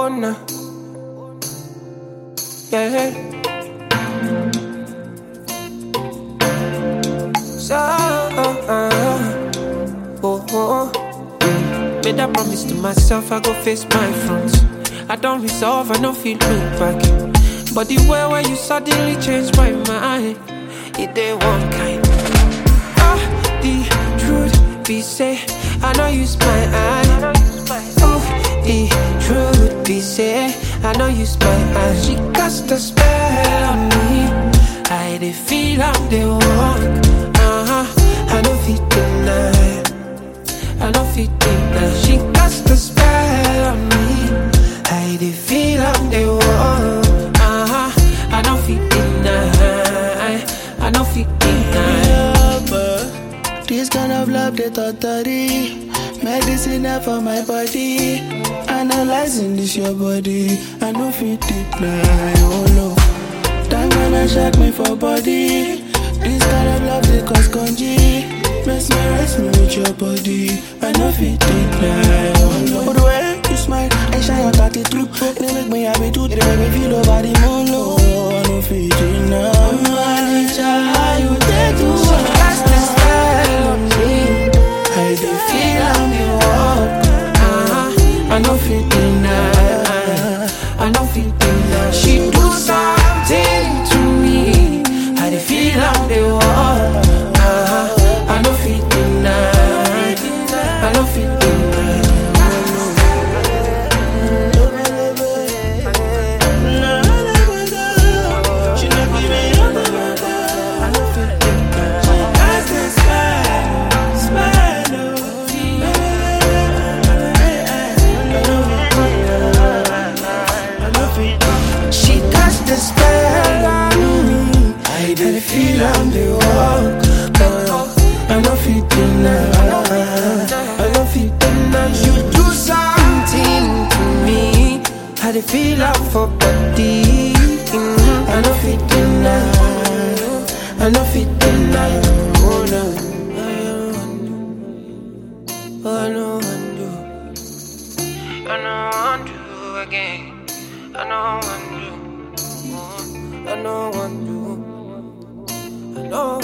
Oh no, yeah. So, made a promise to myself, I go face my fronts. I don't resolve, I don't feel look back. But the way where you suddenly changed my mind, it ain't one kind. The truth be say, I know you my eye. Oh, the truth be say, I know you my eye. She cast a spell on me. I dey feel I'm the one. I don't fit deny. I don't fit deny. She cast a spell on me. I dey feel I'm the one. I don't fit deny. I don't fit deny. This kind of love, they totally medicine for my body. Analyzing this your body, I know fit deny. Oh no, time when I shake me for body. This kind of love, they cause congee. Mesmerize me with your body, I know fit deny. Oh no, but the way you smile and shine your tatty through, they make me happy too. They make me feel over the moon. Oh, I know fit deny. How you take to cast the spell on me? I do feel I'm the one. I know fit deny. I know fit deny. She do something to me. I dey feel I'm the one. I know fit deny. I know fit deny. She not give me up. I know fit deny. That's the smile, She cast the spell on me. I dey feel I'm the one. I know fit deny. I know fit deny. You do something to me. I dey feel I'm for body. I know fit deny. I know fit deny. Oh no, I know undo. I know undo again. I know undo. I know undo. I know